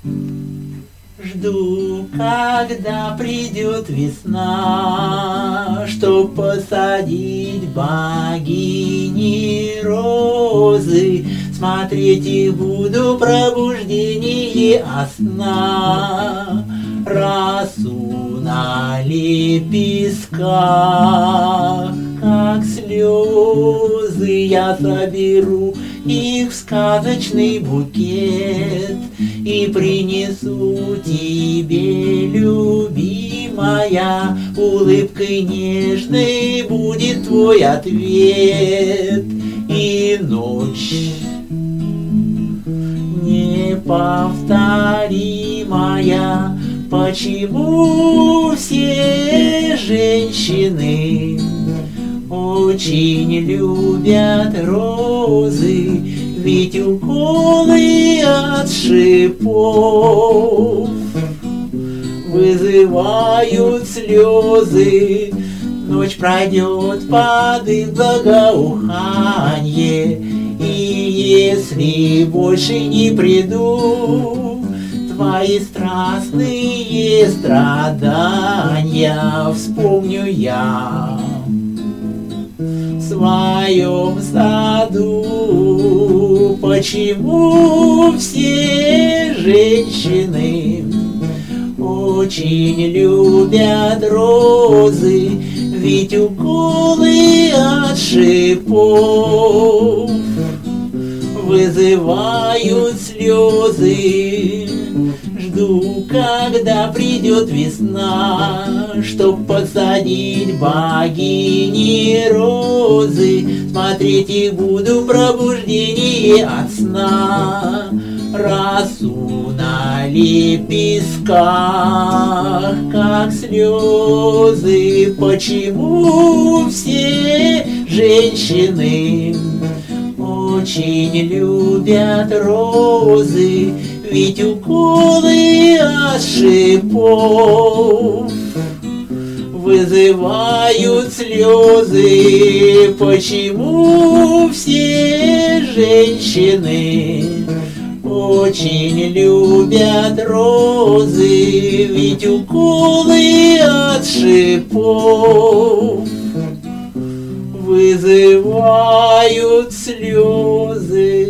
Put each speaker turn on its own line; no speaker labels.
Жду, когда придет весна, чтоб посадить богини розы. Смотреть их буду пробуждение от сна. Росу на лепестках, как слезы, я соберу их в сказочный букет и принесу тебе, любимая. Улыбкой нежной будет твой ответ, и ночь неповторимая. Почему все женщины очень любят розы? Ведь уколы от шипов вызывают слезы. Ночь пройдет под их благоуханье, и если больше не приду, твои страстные страдания вспомню я в своем саду. Почему все женщины очень любят розы? Ведь уколы от шипов вызывают слезы. Жду, когда придет весна, чтоб посадить богини розы. Смотреть их буду пробуждение от сна. Росу на лепестках, как слезы. Почему все женщины очень любят розы? Ведь уколы от шипов вызывают слезы. Почему все женщины очень любят розы? Ведь уколы от шипов вызывают слезы.